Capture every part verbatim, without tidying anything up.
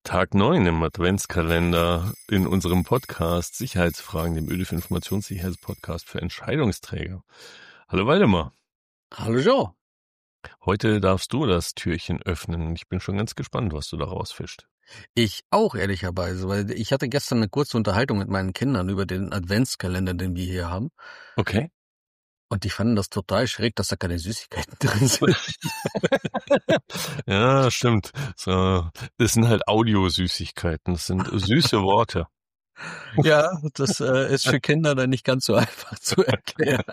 Tag neun im Adventskalender in unserem Podcast Sicherheitsfragen, dem ÖDIF Informationssicherheitspodcast für Entscheidungsträger. Hallo Waldemar. Hallo Joe. Heute darfst du das Türchen öffnen. Ich bin schon ganz gespannt, was du da rausfischst. Ich auch, ehrlicherweise, weil ich hatte gestern eine kurze Unterhaltung mit meinen Kindern über den Adventskalender, den wir hier haben. Okay. Und die fanden das total schräg, dass da keine Süßigkeiten drin sind. Ja, stimmt. So, das sind halt Audiosüßigkeiten. Das sind süße Worte. Ja, das äh, ist für Kinder dann nicht ganz so einfach zu erklären.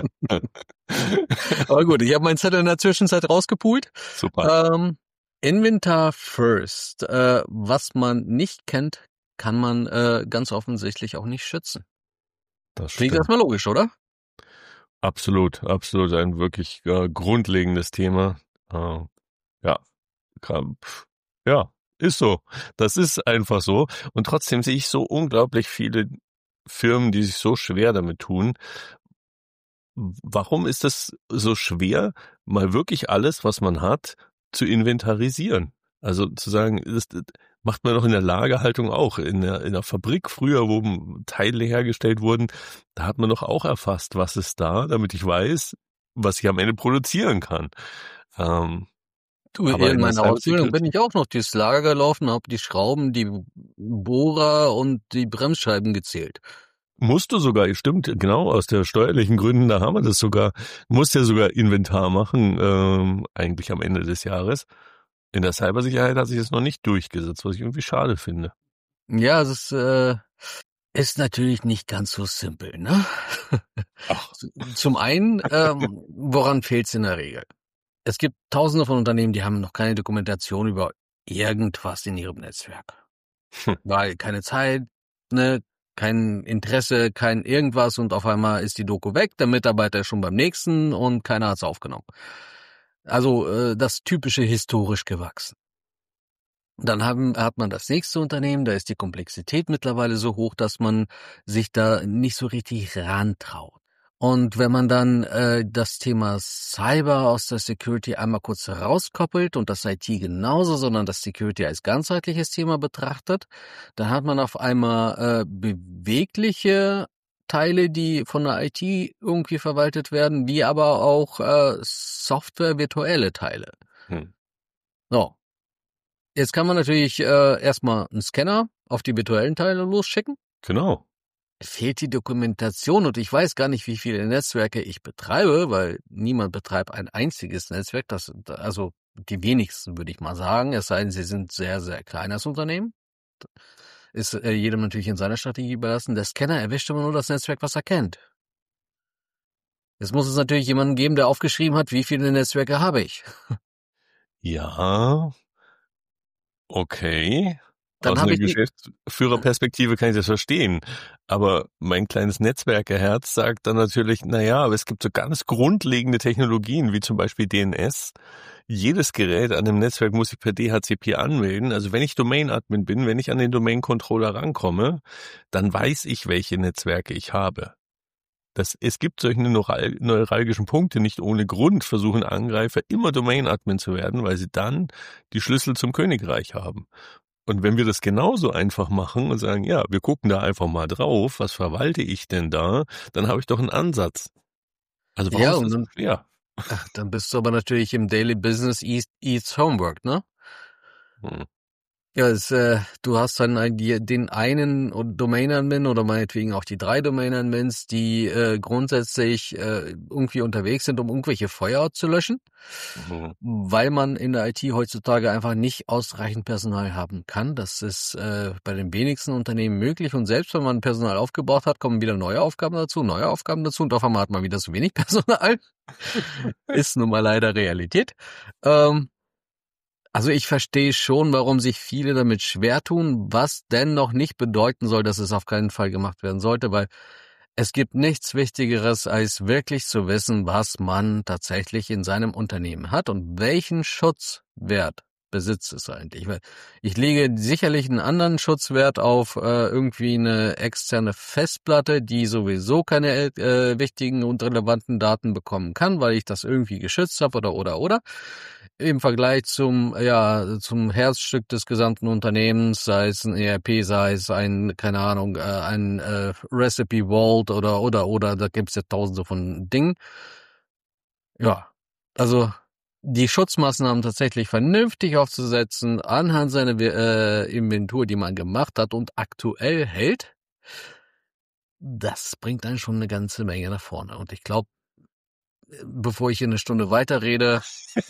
Aber gut, ich habe meinen Zettel in der Zwischenzeit rausgepult. Super. Ähm, Inventar First. Äh, was man nicht kennt, kann man äh, ganz offensichtlich auch nicht schützen. Das Klingt stimmt. erstmal logisch, oder? Absolut, absolut ein wirklich äh, grundlegendes Thema. Äh, ja, kann, pf, ja, ist so. Das ist einfach so. Und trotzdem sehe ich so unglaublich viele Firmen, die sich so schwer damit tun. Warum ist das so schwer, mal wirklich alles, was man hat, zu inventarisieren? Also zu sagen, das macht man doch in der Lagerhaltung auch. In der, in der Fabrik früher, wo Teile hergestellt wurden, da hat man doch auch erfasst, was ist da, damit ich weiß, was ich am Ende produzieren kann. Ähm, Du, aber in in der meiner Ausbildung bin Cybersecurity, ich auch noch durchs Lager gelaufen, habe die Schrauben, die Bohrer und die Bremsscheiben gezählt. musst du sogar, stimmt, genau, aus der steuerlichen Gründen, da haben wir das sogar, musst ja sogar Inventar machen, ähm, eigentlich am Ende des Jahres. In der Cybersicherheit hat sich das noch nicht durchgesetzt, was ich irgendwie schade finde. Ja, es ist, äh, ist natürlich nicht ganz so simpel, ne? Ach. Zum einen, ähm, woran fehlt's in der Regel? Es gibt tausende von Unternehmen, die haben noch keine Dokumentation über irgendwas in ihrem Netzwerk. Hm. Weil keine Zeit, ne, kein Interesse, kein irgendwas und auf einmal ist die Doku weg, der Mitarbeiter ist schon beim nächsten und keiner hat's aufgenommen. Also äh, das typische historisch gewachsen. Dann haben, hat man das nächste Unternehmen, da ist die Komplexität mittlerweile so hoch, dass man sich da nicht so richtig rantraut. Und wenn man dann äh, das Thema Cyber aus der Security einmal kurz rauskoppelt und das I T genauso, sondern das Security als ganzheitliches Thema betrachtet, dann hat man auf einmal äh, bewegliche Teile, die von der I T irgendwie verwaltet werden, wie aber auch äh, Software-virtuelle Teile. Hm. So. Jetzt kann man natürlich äh, erstmal einen Scanner auf die virtuellen Teile losschicken. Genau. Fehlt die Dokumentation und ich weiß gar nicht, wie viele Netzwerke ich betreibe, weil niemand betreibt ein einziges Netzwerk. Das, also die wenigsten, würde ich mal sagen. Es sei denn, sie sind sehr, sehr kleines Unternehmen. Ist äh, jedem natürlich in seiner Strategie überlassen. Der Scanner erwischt immer nur das Netzwerk, was er kennt. Jetzt muss es natürlich jemanden geben, der aufgeschrieben hat, wie viele Netzwerke habe ich. Ja, okay. Dann Aus habe einer ich die. Geschäftsführerperspektive kann ich das verstehen. Aber mein kleines Netzwerkerherz sagt dann natürlich, na ja, aber es gibt so ganz grundlegende Technologien, wie zum Beispiel D N S. Jedes Gerät an dem Netzwerk muss sich per D H C P anmelden. Also wenn ich Domain-Admin bin, wenn ich an den Domain-Controller rankomme, dann weiß ich, welche Netzwerke ich habe. Das, es gibt solche neural, neuralgischen Punkte nicht ohne Grund, versuchen Angreifer immer Domain-Admin zu werden, weil sie dann die Schlüssel zum Königreich haben. Und wenn wir das genauso einfach machen und sagen, ja, wir gucken da einfach mal drauf, was verwalte ich denn da, dann habe ich doch einen Ansatz. Also warum Ja, ist und das so dann, schwer? ach, dann bist du aber natürlich im Daily Business eats, eats Homework, ne? Hm. Ja, es, äh, du hast dann ein, die, den einen Domain-Admin oder meinetwegen auch die drei Domain-Admins, die äh, grundsätzlich äh, irgendwie unterwegs sind, um irgendwelche Feuer zu löschen, Mhm. weil man in der I T heutzutage einfach nicht ausreichend Personal haben kann. Das ist äh, bei den wenigsten Unternehmen möglich und selbst wenn man Personal aufgebaut hat, kommen wieder neue Aufgaben dazu, neue Aufgaben dazu und auf einmal hat man wieder zu wenig Personal. Ist nun mal leider Realität. Ähm, Also ich verstehe schon, warum sich viele damit schwer tun, was dennoch nicht bedeuten soll, dass es auf keinen Fall gemacht werden sollte, weil es gibt nichts Wichtigeres, als wirklich zu wissen, was man tatsächlich in seinem Unternehmen hat und welchen Schutzwert besitzt es eigentlich. Weil ich lege sicherlich einen anderen Schutzwert auf äh, irgendwie eine externe Festplatte, die sowieso keine äh, wichtigen und relevanten Daten bekommen kann, weil ich das irgendwie geschützt habe oder oder oder. Im Vergleich zum ja zum Herzstück des gesamten Unternehmens, sei es ein E R P, sei es ein, keine Ahnung, äh, ein äh, Recipe Vault oder oder oder, da gibt's ja tausende von Dingen. Ja, also die Schutzmaßnahmen tatsächlich vernünftig aufzusetzen, anhand seiner äh, Inventur, die man gemacht hat und aktuell hält, das bringt einen schon eine ganze Menge nach vorne. Und ich glaube, bevor ich hier eine Stunde weiterrede,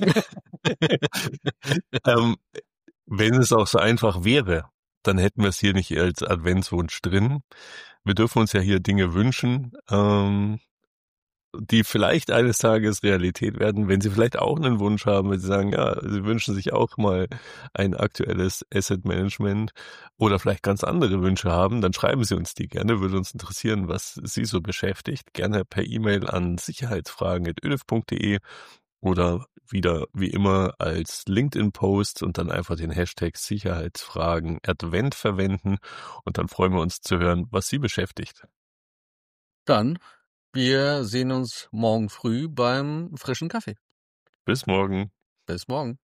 ähm, wenn es auch so einfach wäre, dann hätten wir es hier nicht als Adventswunsch drin. Wir dürfen uns ja hier Dinge wünschen, ähm, die vielleicht eines Tages Realität werden, wenn Sie vielleicht auch einen Wunsch haben, wenn Sie sagen, ja, Sie wünschen sich auch mal ein aktuelles Asset Management oder vielleicht ganz andere Wünsche haben, dann schreiben Sie uns die gerne, würde uns interessieren, was Sie so beschäftigt. Gerne per E-Mail an sicherheitsfragen at ö d e f punkt d e oder wieder wie immer als LinkedIn-Post und dann einfach den Hashtag Sicherheitsfragen Advent verwenden und dann freuen wir uns zu hören, was Sie beschäftigt. dann wir sehen uns morgen früh beim frischen Kaffee. Bis morgen. Bis morgen.